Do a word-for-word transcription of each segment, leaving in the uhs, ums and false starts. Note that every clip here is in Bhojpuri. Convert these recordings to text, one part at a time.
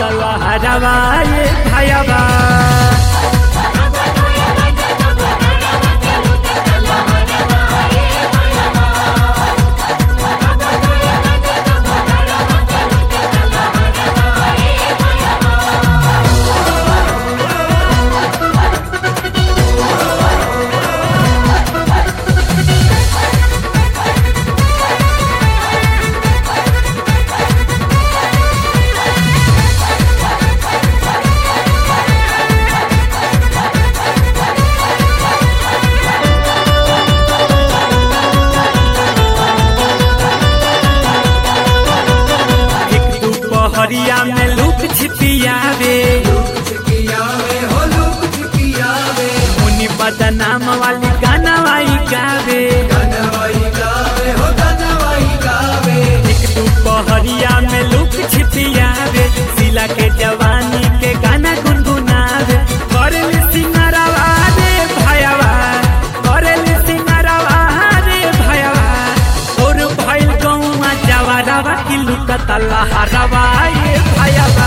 लहरवा ये भयवा। हरिया में लुक छिपियावे मुनि बदनाम वाली गाना वाई गावे हरिया में लुक छिपियावे सिला के जवानी के गाना गुनगुनावे करेली सिंगरवा रे भयवा करेली सिंगरवा रे भयवा और भइल गौवा जवारवा की लुकत लहरवा ये भयवा।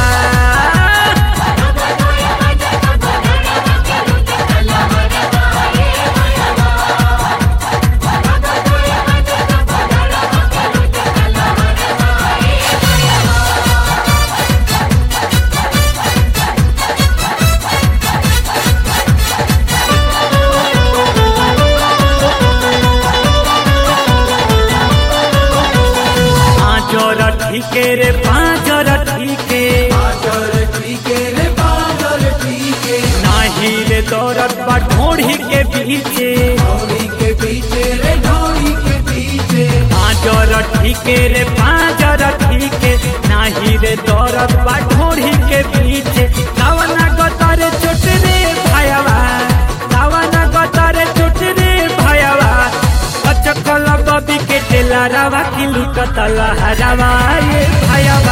ठीके रे पाँचर ठीके नाही रे दौरत बा ढोढ़ी के पीछे पाँचर ठीके रे पाँचर ठीके नाही रे दौरत बा ढोढ़ी के पीछे दावना गतर चोट रे भयवा दावना गतर चोट रे भयवा कचकल बबी के टेलरवा की लुकत लहरवा ये भयवा।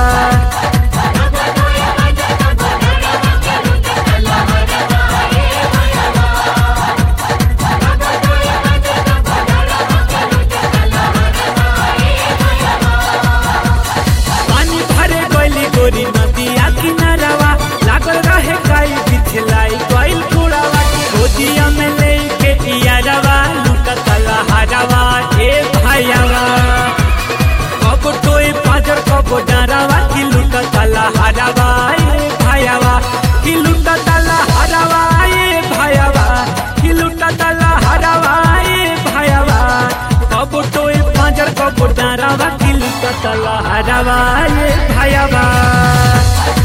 पानी भरे गइली गोरी नदिया किनारवा लागल रहे काई बिछलाई गइल कूड़ावा गोदिया में लेके इयारवा लुकत लहरवा ये भयवा। कब टोए पाजर कब डरवा की लुकत लहरवा ये भयवा की लुकत लहरवा ये भयवा की लुकत लहरवा ये भयवा कब टोए पाजर कब डरवा की लुकत लहरवा ये भयवा।